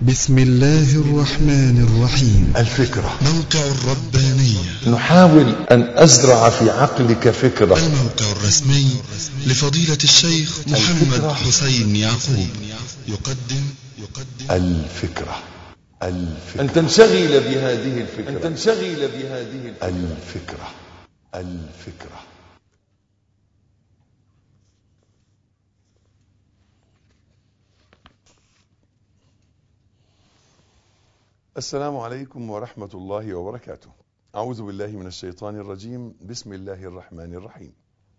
بسم الله الرحمن الرحيم. الفكرة موقع الربانية. نحاول أن أزرع في عقلك فكرة. الموقع الرسمي لفضيلة الشيخ محمد حسين يعقوب يقدم الفكرة أن تنشغل بهذه الفكرة. السلام عليكم ورحمة الله وبركاته. أعوذ بالله من الشيطان الرجيم. بسم الله الرحمن الرحيم.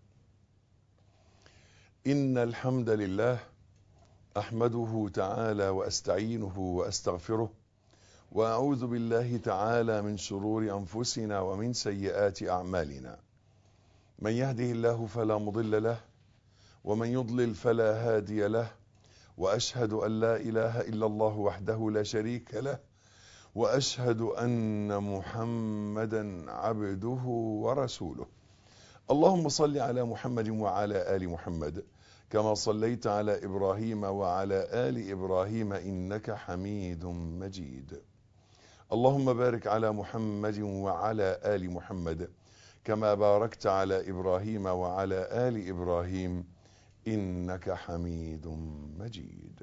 إن الحمد لله أحمده تعالى وأستعينه وأستغفره، وأعوذ بالله تعالى من شرور أنفسنا ومن سيئات أعمالنا. من يهده الله فلا مضل له، ومن يضلل فلا هادي له، وأشهد أن لا إله إلا الله وحده لا شريك له، وأشهد أن محمدا عبده ورسوله. اللهم صل على محمد وعلى آل محمد كما صليت على إبراهيم وعلى آل إبراهيم إنك حميد مجيد. اللهم بارك على محمد وعلى آل محمد كما باركت على إبراهيم وعلى آل إبراهيم إنك حميد مجيد.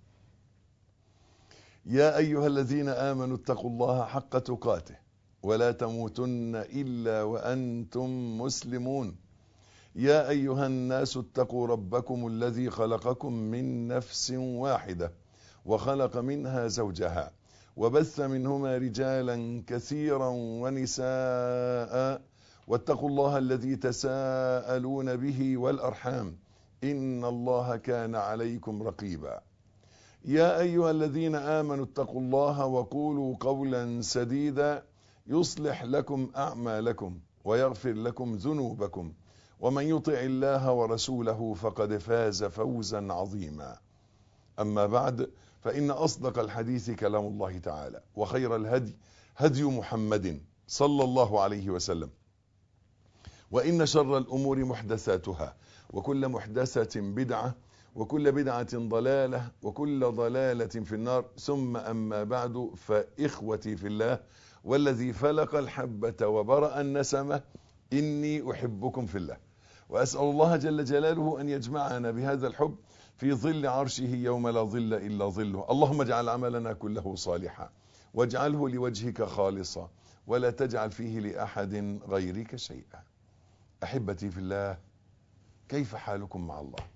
يا أيها الذين آمنوا اتقوا الله حق تقاته ولا تموتن إلا وأنتم مسلمون. يا أيها الناس اتقوا ربكم الذي خلقكم من نفس واحدة وخلق منها زوجها وبث منهما رجالا كثيرا ونساء، واتقوا الله الذي تساءلون به والأرحام إن الله كان عليكم رقيبا. يا أيها الذين آمنوا اتقوا الله وقولوا قولا سديدا يصلح لكم أعمالكم ويغفر لكم ذنوبكم، ومن يطع الله ورسوله فقد فاز فوزا عظيما. أما بعد، فإن أصدق الحديث كلام الله تعالى، وخير الهدي هدي محمد صلى الله عليه وسلم، وإن شر الأمور محدثاتها، وكل محدثة بدعة، وكل بدعة ضلالة، وكل ضلالة في النار. ثم أما بعد، فإخوتي في الله والذي فلق الحبة وبرأ النسمة، إني أحبكم في الله، وأسأل الله جل جلاله أن يجمعنا بهذا الحب في ظل عرشه يوم لا ظل إلا ظله. اللهم اجعل عملنا كله صالحا، واجعله لوجهك خالصا، ولا تجعل فيه لأحد غيرك شيئا. أحبتي في الله، كيف حالكم مع الله؟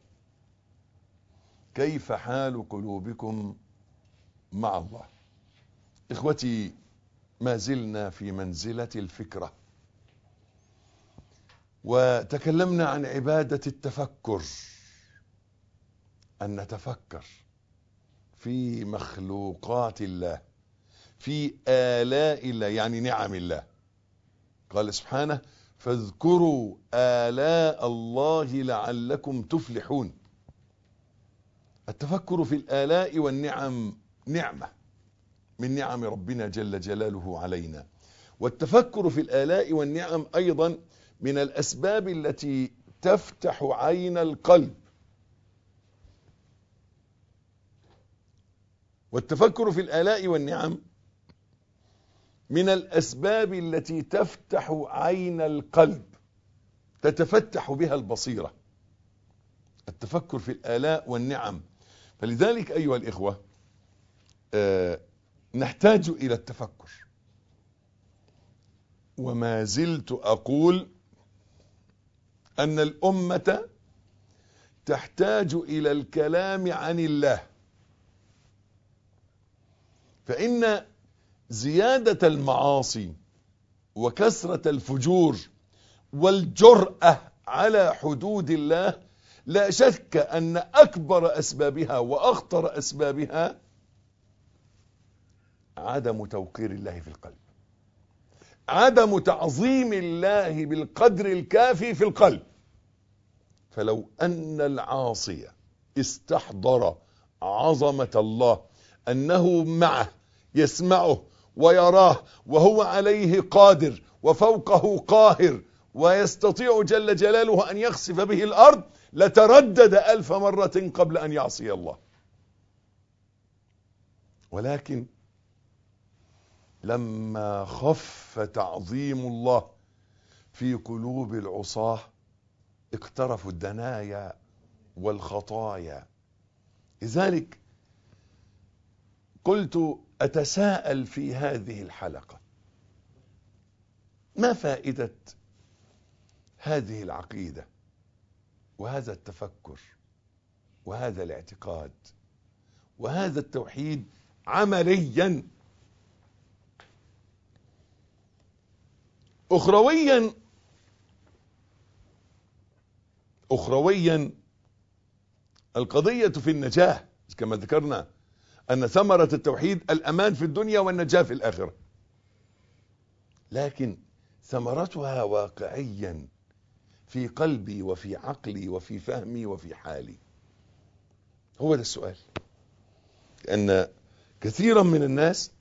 كيف حال قلوبكم مع الله؟ إخوتي، ما زلنا في منزلة الفكرة، وتكلمنا عن عبادة التفكر، أن نتفكر في مخلوقات الله، في آلاء الله، يعني نعم الله. قال سبحانه: فاذكروا آلاء الله لعلكم تفلحون. التفكر في الآلاء والنعم نعمة من نعم ربنا جل جلاله علينا، والتفكر في الآلاء والنعم أيضا من الأسباب التي تفتح عين القلب. والتفكر في الآلاء والنعم من الأسباب التي تفتح عين القلب، تتفتح بها البصيرة، التفكر في الآلاء والنعم. فلذلك أيها الإخوة، نحتاج إلى التفكر. وما زلت أقول أن الأمة تحتاج إلى الكلام عن الله، فإن زيادة المعاصي وكثرة الفجور والجرأة على حدود الله لا شك أن أكبر أسبابها وأخطر أسبابها عدم توقير الله في القلب، عدم تعظيم الله بالقدر الكافي في القلب. فلو أن العاصي استحضر عظمة الله، أنه معه يسمعه ويراه، وهو عليه قادر وفوقه قاهر، ويستطيع جل جلاله أن يخسف به الأرض، لتردد 1000 مرة قبل أن يعصي الله. ولكن لما خف تعظيم الله في قلوب العصاة اقترفوا الدنايا والخطايا. لذلك قلت أتساءل في هذه الحلقة: ما فائدة هذه العقيدة وهذا التفكر وهذا الاعتقاد وهذا التوحيد عمليا؟ أخرويا القضية في النجاة، كما ذكرنا أن ثمرة التوحيد الأمان في الدنيا والنجاة في الآخرة، لكن ثمرتها واقعيا في قلبي وفي عقلي وفي فهمي وفي حالي. هو ده السؤال. لأن كثيرا من الناس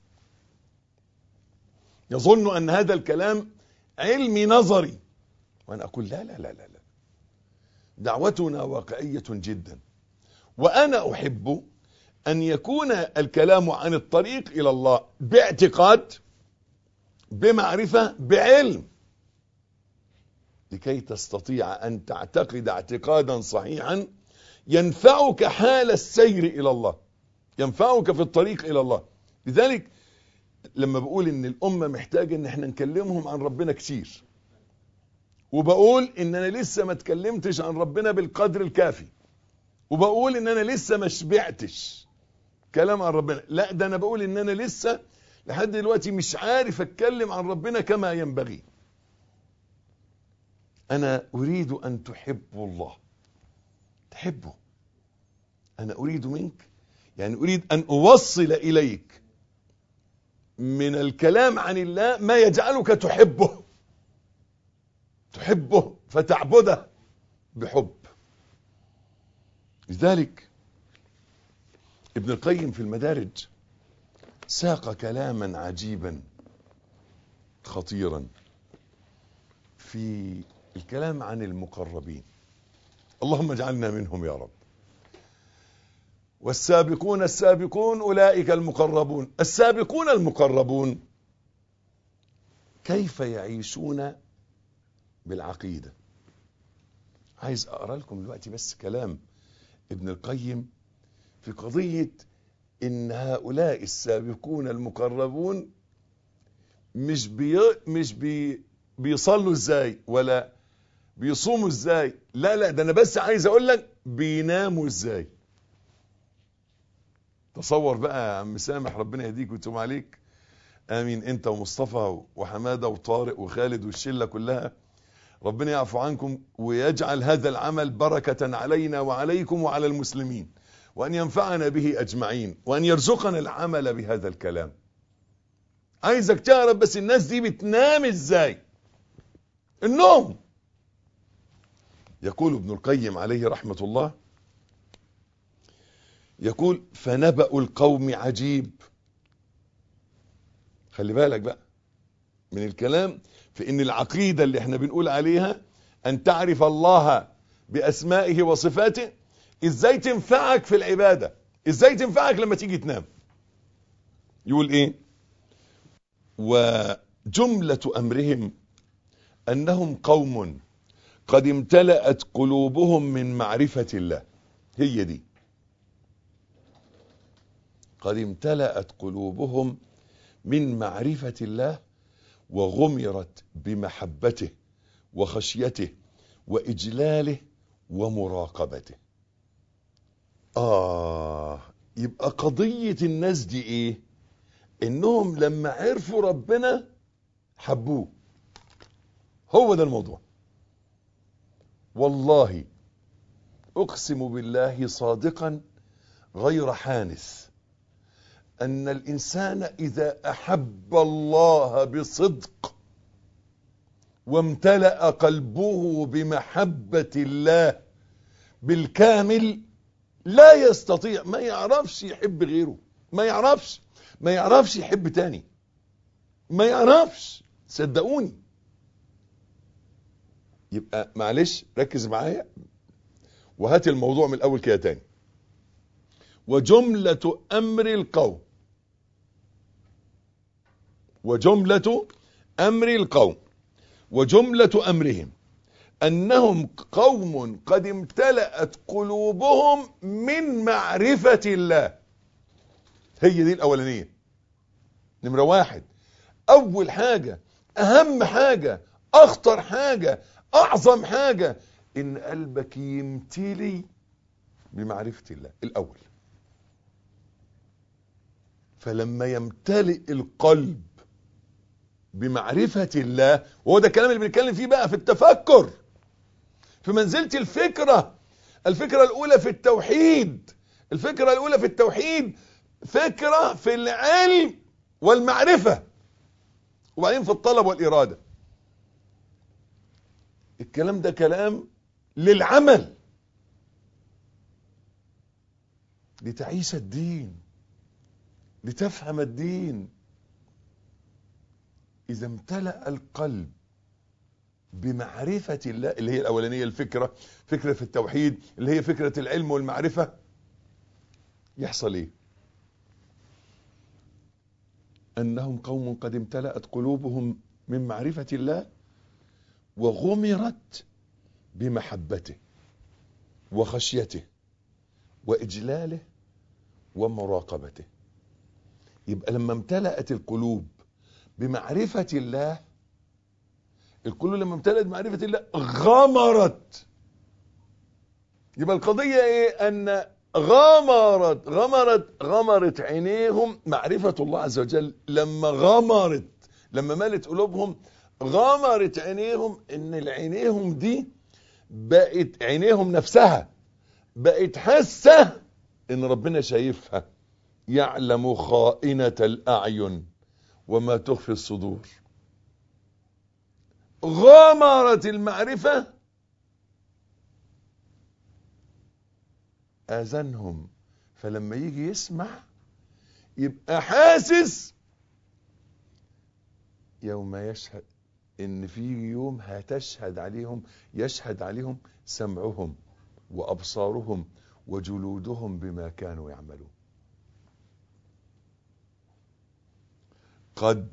يظن أن هذا الكلام علمي نظري، وأنا أقول لا لا لا لا لا، دعوتنا واقعية جدا. وأنا أحب أن يكون الكلام عن الطريق إلى الله باعتقاد، بمعرفة، بعلم، لكي تستطيع أن تعتقد اعتقادا صحيحا ينفعك حال السير إلى الله، ينفعك في الطريق إلى الله. لذلك لما بقول إن الأمة محتاجة إن احنا نكلمهم عن ربنا كتير، وبقول إن أنا لسه ما تكلمتش عن ربنا بالقدر الكافي، وبقول إن أنا لسه ما شبعتش كلام عن ربنا، لا ده أنا بقول إن أنا لسه لحد دلوقتي مش عارف أتكلم عن ربنا كما ينبغي. أنا أريد أن تحبوا الله، تحبه. أنا أريد منك، يعني أريد أن أوصل إليك من الكلام عن الله ما يجعلك تحبه، تحبه فتعبده بحب. لذلك ابن القيم في المدارج ساق كلاما عجيبا خطيرا في الكلام عن المقربين. اللهم اجعلنا منهم يا رب. والسابقون السابقون أولئك المقربون. السابقون المقربون كيف يعيشون بالعقيدة؟ عايز أقرأ لكم دلوقتي بس كلام ابن القيم في قضية إن هؤلاء السابقون المقربون مش بيصلوا ازاي ولا بيصوموا ازاي، لا لا، ده أنا بس عايز أقول لك بيناموا ازاي. تصور بقى يا عم سامح، ربنا يهديك ويتوب عليك، آمين، أنت ومصطفى وحمادة وطارق وخالد والشلة كلها، ربنا يعفو عنكم ويجعل هذا العمل بركة علينا وعليكم وعلى المسلمين، وأن ينفعنا به أجمعين، وأن يرزقنا العمل بهذا الكلام. عايزك تعرف بس الناس دي بتنام ازاي، النوم. يقول ابن القيم عليه رحمة الله، يقول: فنبأ القوم عجيب. خلي بالك بقى من الكلام في ان العقيدة اللي احنا بنقول عليها ان تعرف الله بأسمائه وصفاته ازاي تنفعك في العبادة، ازاي تنفعك لما تيجي تنام. يقول ايه: وجملة امرهم انهم قوم قد امتلأت قلوبهم من معرفة الله. هي دي، قد امتلأت قلوبهم من معرفة الله وغمرت بمحبته وخشيته وإجلاله ومراقبته. يبقى قضية الناس دي ايه؟ انهم لما عرفوا ربنا حبوه. هو ده الموضوع. والله اقسم بالله صادقا غير حانث ان الانسان اذا احب الله بصدق وامتلأ قلبه بمحبة الله بالكامل لا يستطيع، ما يعرفش يحب غيره، ما يعرفش يحب تاني، ما يعرفش، صدقوني. يبقى معلش ركز معايا وهات الموضوع من الاول كده تاني. وجملة امر القوم وجملة أمر القوم وجملة أمرهم أنهم قوم قد امتلأت قلوبهم من معرفة الله. هي دي الأولانية، نمرة واحد. أول حاجة، أهم حاجة، أخطر حاجة، أعظم حاجة، إن قلبك يمتلي بمعرفة الله الأول. فلما يمتلئ القلب بمعرفة الله، وهو ده الكلام اللي بنتكلم فيه بقى في التفكر، في منزلة الفكرة الأولى في التوحيد. الفكرة الأولى في التوحيد فكرة في العلم والمعرفة، وبعدين في الطلب والإرادة. الكلام ده كلام للعمل، لتعيش الدين، لتفهم الدين. إذا امتلأ القلب بمعرفة الله اللي هي الأولانية، الفكرة، فكرة في التوحيد اللي هي فكرة العلم والمعرفة، يحصل إيه؟ أنهم قوم قد امتلأت قلوبهم من معرفة الله وغمرت بمحبته وخشيته وإجلاله ومراقبته. يبقى لما امتلأت القلوب بمعرفة الله، القلوب لما امتلأت بمعرفة الله غمرت. يبقى القضية ايه؟ ان غمرت عينيهم معرفة الله عز وجل. لما مالت قلوبهم، غمرت عينيهم، ان العينيهم دي بقت، عينيهم نفسها بقت حاسة ان ربنا شايفها، يعلم خائنة الأعين وما تخفي الصدور. غمرت المعرفة آذانهم، فلما يجي يسمع يبقى حاسس يوم يشهد، ان في يوم يشهد عليهم سمعهم وأبصارهم وجلودهم بما كانوا يعملون. قد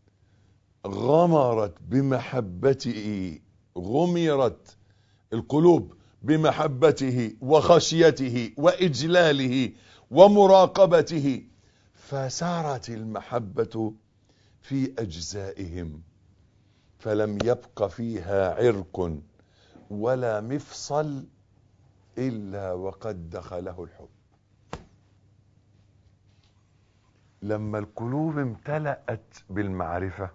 غمرت بمحبته، غمرت القلوب بمحبته وخشيته وإجلاله ومراقبته، فسارت المحبة في أجزائهم، فلم يبق فيها عرق ولا مفصل إلا وقد دخله الحب. لما القلوب امتلأت بالمعرفة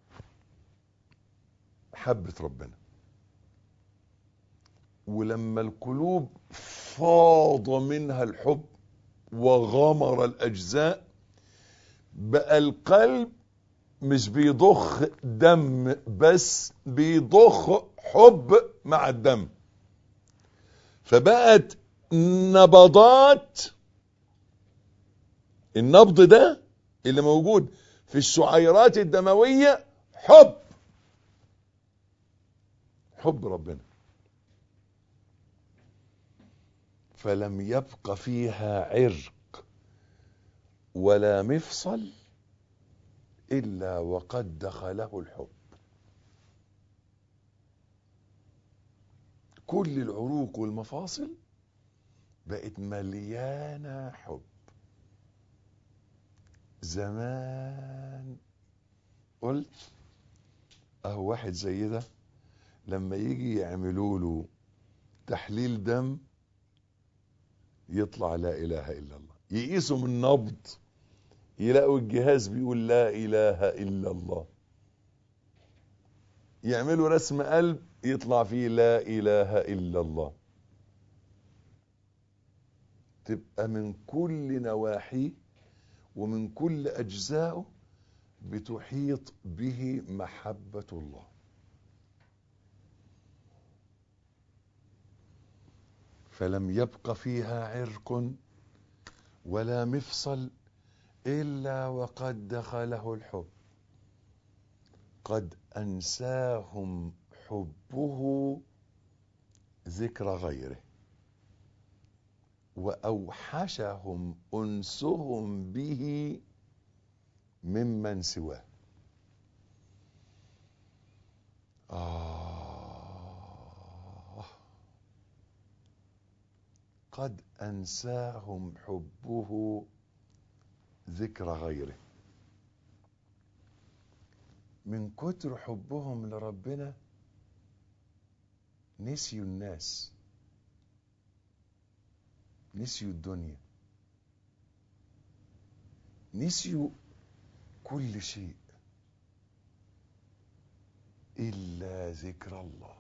حبت ربنا، ولما القلوب فاض منها الحب وغمر الأجزاء، بقى القلب مش بيضخ دم بس، بيضخ حب مع الدم، فبقت نبضات. النبض ده اللي موجود في الشعيرات الدموية حب ربنا. فلم يبق فيها عرق ولا مفصل إلا وقد دخله الحب. كل العروق والمفاصل بقت مليانة حب. زمان قلت اهو واحد زي ده لما يجي يعملوا له تحليل دم يطلع لا اله الا الله، يقيسوا من نبض يلاقوا الجهاز بيقول لا اله الا الله، يعملوا رسم قلب يطلع فيه لا اله الا الله. تبقى من كل نواحيه ومن كل أجزائه بتحيط به محبة الله. فلم يبق فيها عرق ولا مفصل إلا وقد دخله الحب. قد أنساهم حبه ذكر غيره، وأوحشهم أنسهم به ممن سواه. قد أنساهم حبه ذكر غيره. من كتر حبهم لربنا نسيوا الناس، نسيوا الدنيا، نسيوا كل شيء إلا ذكر الله.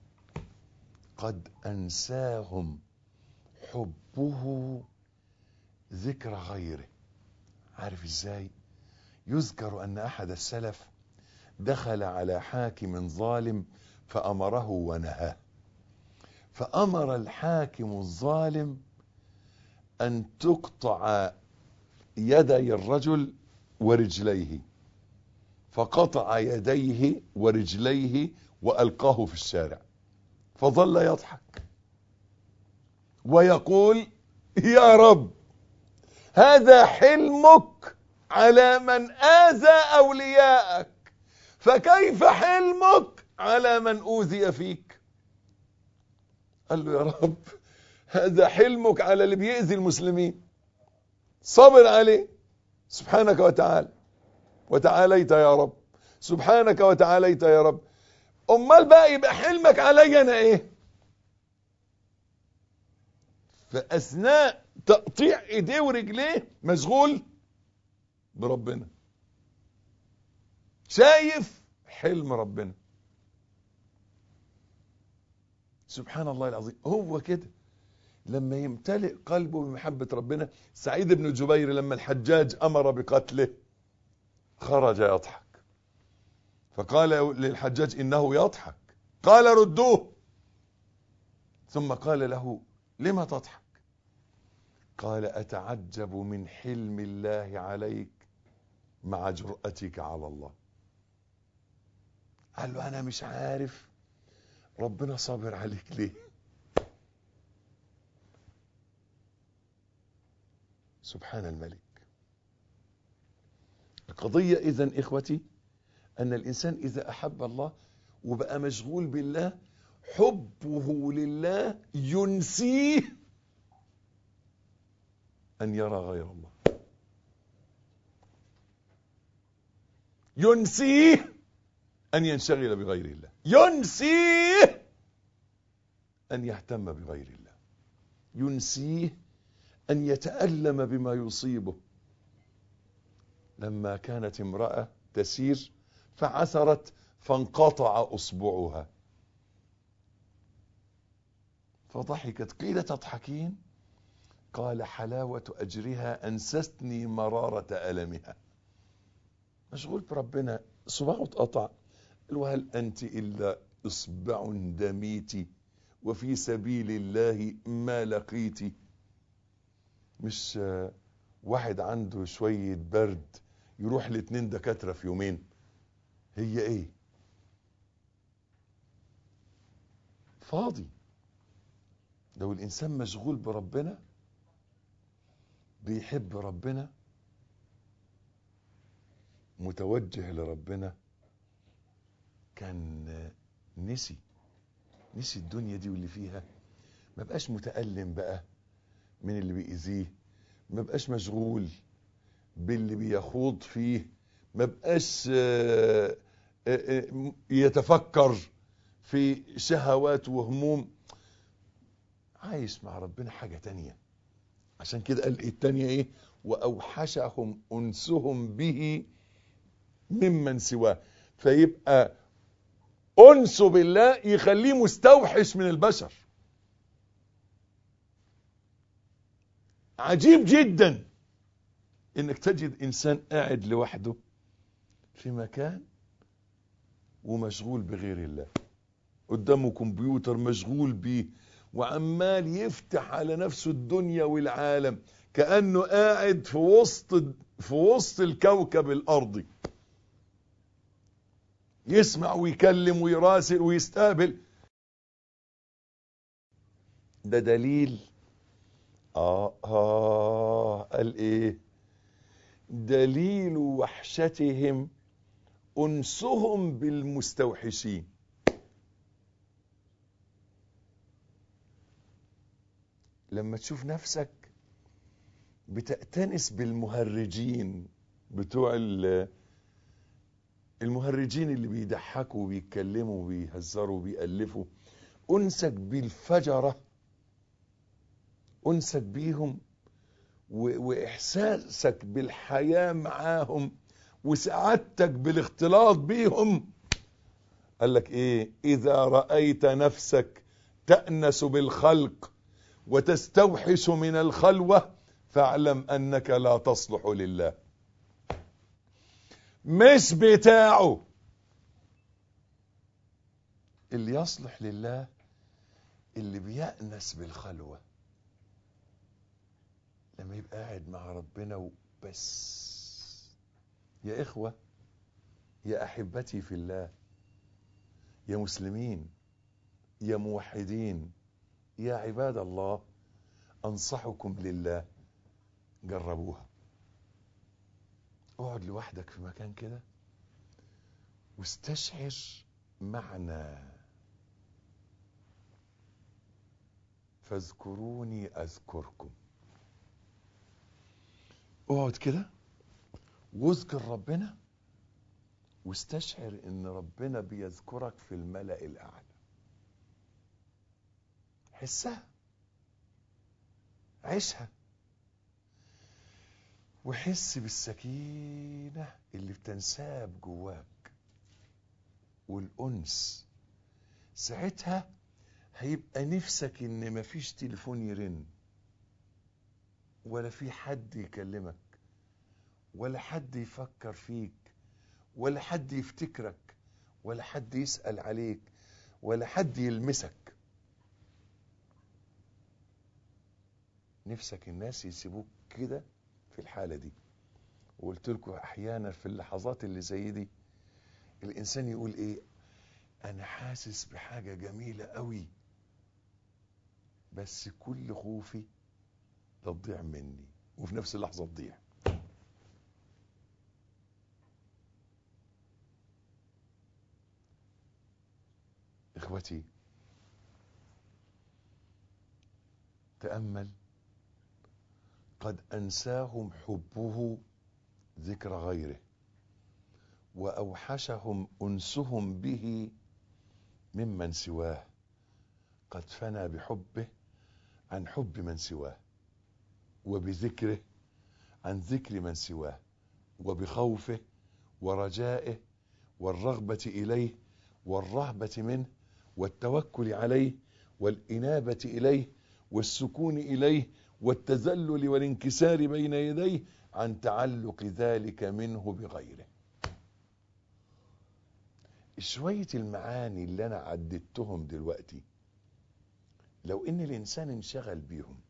قد أنساهم حبه ذكر غيره. عارف ازاي؟ يذكر أن أحد السلف دخل على حاكم ظالم فأمره ونهاه، فأمر الحاكم الظالم أن تقطع يدي الرجل ورجليه، فقطع يديه ورجليه وألقاه في الشارع، فظل يضحك ويقول: يا رب، هذا حلمك على من آذى أولياءك، فكيف حلمك على من أوذي فيك؟ قال له: يا رب، هذا حلمك على اللي بيأذي المسلمين، صبر عليه سبحانك وتعالى، وتعاليت يا رب، سبحانك وتعاليت يا رب. امال بقى يبقى حلمك علي انا ايه؟ فاثناء تقطيع ايديه ورجليه مشغول بربنا، شايف حلم ربنا. سبحان الله العظيم. هو كده لما يمتلئ قلبه بمحبة ربنا. سعيد بن جبير لما الحجاج امر بقتله خرج يضحك، فقال للحجاج: انه يضحك. قال: ردوه. ثم قال له: لما تضحك؟ قال: اتعجب من حلم الله عليك مع جرأتك على الله. قال له: انا مش عارف ربنا صابر عليك ليه. سبحان الملك. القضية إذن إخوتي أن الإنسان إذا أحب الله وبقى مشغول بالله، حبه لله ينسيه أن يرى غير الله، ينسيه أن ينشغل بغير الله، ينسيه أن يهتم بغير الله، ينسيه أن يتألم بما يصيبه. لما كانت امرأة تسير فعثرت فانقطع أصبعها فضحكت. قيل: تضحكين؟ قال: حلاوة أجرها أنستني مرارة ألمها. مشغول بربنا، صباعه اتقطع. وهل أنت إلا إصبع دميت وفي سبيل الله ما لقيت؟ مش واحد عنده شوية برد يروح ل2 دكاترة في يومين. هي ايه؟ فاضي. لو الانسان مشغول بربنا، بيحب ربنا، متوجه لربنا، كان نسي الدنيا دي واللي فيها. ما بقاش متألم بقى من اللي بيأذيه، ما بقاش مشغول باللي بيخوض فيه، ما بقاش يتفكر في شهوات وهموم. عايش مع ربنا حاجة تانية. عشان كده قال التانية ايه؟ وأوحشهم أنسهم به ممن سواه. فيبقى أنسه بالله يخليه مستوحش من البشر. عجيب جدا انك تجد انسان قاعد لوحده في مكان ومشغول بغير الله، قدامه كمبيوتر مشغول بيه وعمال يفتح على نفسه الدنيا والعالم، كأنه قاعد في وسط الكوكب الأرضي، يسمع ويكلم ويراسل ويستقبل. ده دليل قال ايه؟ دليل وحشتهم أنسهم بالمستوحشين. لما تشوف نفسك بتأتنس بالمهرجين بتوع المهرجين اللي بيضحكوا وبيتكلموا وبيهزروا وبيألفوا، أنسك بالفجرة، أنسك بيهم وإحساسك بالحياة معاهم وسعادتك بالاختلاط بيهم. قال لك إيه؟ إذا رأيت نفسك تأنس بالخلق وتستوحش من الخلوة فاعلم أنك لا تصلح لله. مش بتاعه. اللي يصلح لله اللي بيأنس بالخلوة، لما يبقى قاعد مع ربنا وبس. يا إخوة، يا أحبتي في الله، يا مسلمين، يا موحدين، يا عباد الله، أنصحكم لله، جربوها. اقعد لوحدك في مكان كده واستشعر معنى فاذكروني أذكركم. اقعد كده واذكر ربنا واستشعر ان ربنا بيذكرك في الملأ الأعلى. حسها، عيشها، وحس بالسكينة اللي بتنساب جواك والأنس. ساعتها هيبقى نفسك ان مفيش تليفون يرن، ولا في حد يكلمك، ولا حد يفكر فيك، ولا حد يفتكرك، ولا حد يسأل عليك، ولا حد يلمسك. نفسك الناس يسيبوك كده في الحالة دي. وقلت لكم احيانا في اللحظات اللي زي دي الانسان يقول ايه؟ انا حاسس بحاجة جميلة قوي، بس كل خوفي تضيع مني، وفي نفس اللحظة تضيع. اخوتي، تأمل. قد أنساهم حبه ذكر غيره، وأوحشهم أنسهم به ممن سواه. قد فنى بحبه عن حب من سواه، وبذكره عن ذكر من سواه، وبخوفه ورجائه والرغبة إليه والرهبة منه والتوكل عليه والإنابة إليه والسكون إليه والتذلل والانكسار بين يديه عن تعلق ذلك منه بغيره. شوية المعاني اللي أنا عددتهم دلوقتي لو إن الإنسان انشغل بيهم،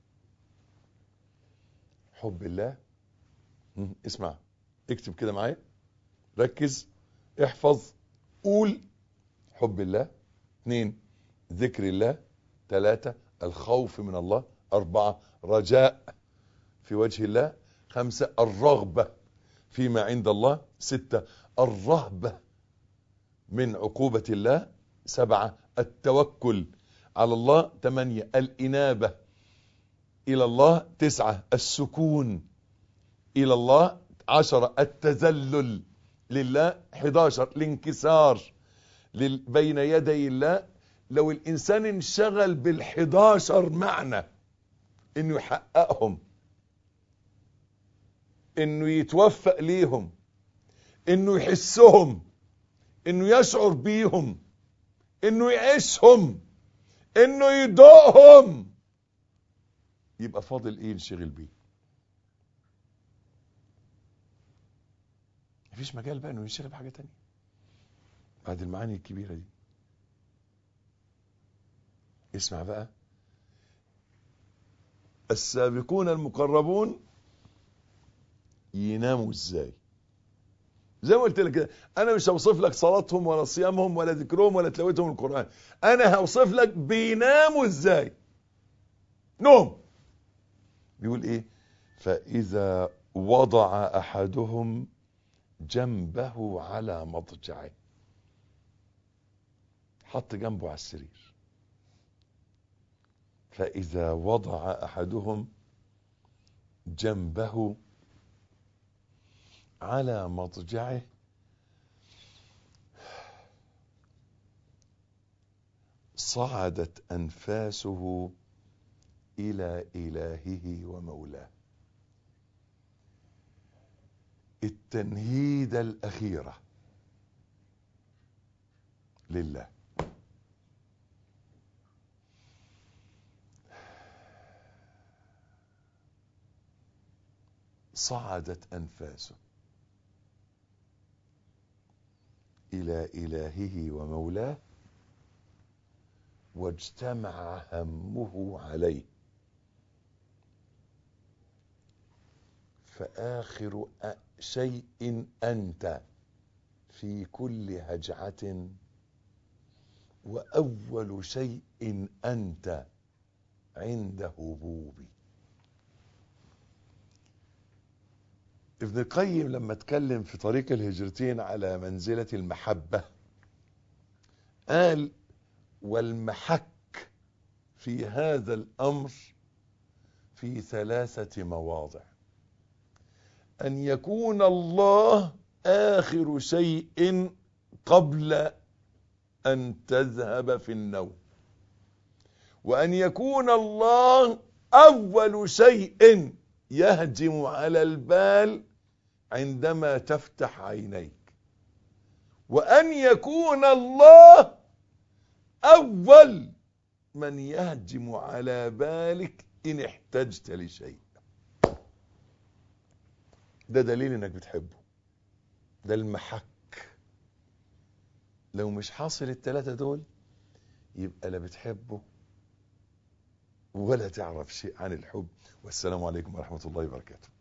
حب الله، اسمع، اكتب كده معايا، ركز، احفظ، قول: حب الله. 2 ذكر الله. 3 الخوف من الله. 4 رجاء في وجه الله. 5 الرغبة فيما عند الله. 6 الرهبة من عقوبة الله. 7 التوكل على الله. 8 الإنابة إلى الله. 9 السكون إلى الله. 10 التذلل لله. 11 الانكسار بين يدي الله. لو الإنسان انشغل بال11 معنى إنه يحققهم، إنه يتوفق ليهم، إنه يحسهم، إنه يشعر بيهم، إنه يعيشهم، إنه يدوقهم، يبقى فاضل إيه ينشغل بيه؟ مفيش مجال بقى إنه ينشغل بحاجة تانية بعد المعاني الكبيرة دي. اسمع بقى، السابقون المقربون يناموا ازاي؟ زي ما قلت لك كده، انا مش هوصف لك صلاتهم ولا صيامهم ولا ذكرهم ولا تلاوتهم القرآن، انا هوصف لك بيناموا ازاي. نوم. بيقول ايه؟ فاذا وضع احدهم جنبه على مضجعه، حط جنبه على السرير، فإذا وضع أحدهم جنبه على مضجعه صعدت أنفاسه إلى إلهه ومولاه. التنهيدة الأخيرة لله. صعدت أنفاسه إلى إلهه ومولاه واجتمع همه عليه، فآخر شيء أنت في كل هجعة، وأول شيء أنت عند هبوبي. ابن القيم لما اتكلم في طريق الهجرتين على منزلة المحبة قال: والمحك في هذا الأمر في 3 مواضع: أن يكون الله آخر شيء قبل أن تذهب في النوم، وأن يكون الله أول شيء يهجم على البال عندما تفتح عينيك، وأن يكون الله أول من يهجم على بالك إن احتجت لشيء. ده دليل إنك بتحبه، ده المحك. لو مش حاصل ال3 دول يبقى لا بتحبه ولا تعرف شيء عن الحب. والسلام عليكم ورحمة الله وبركاته.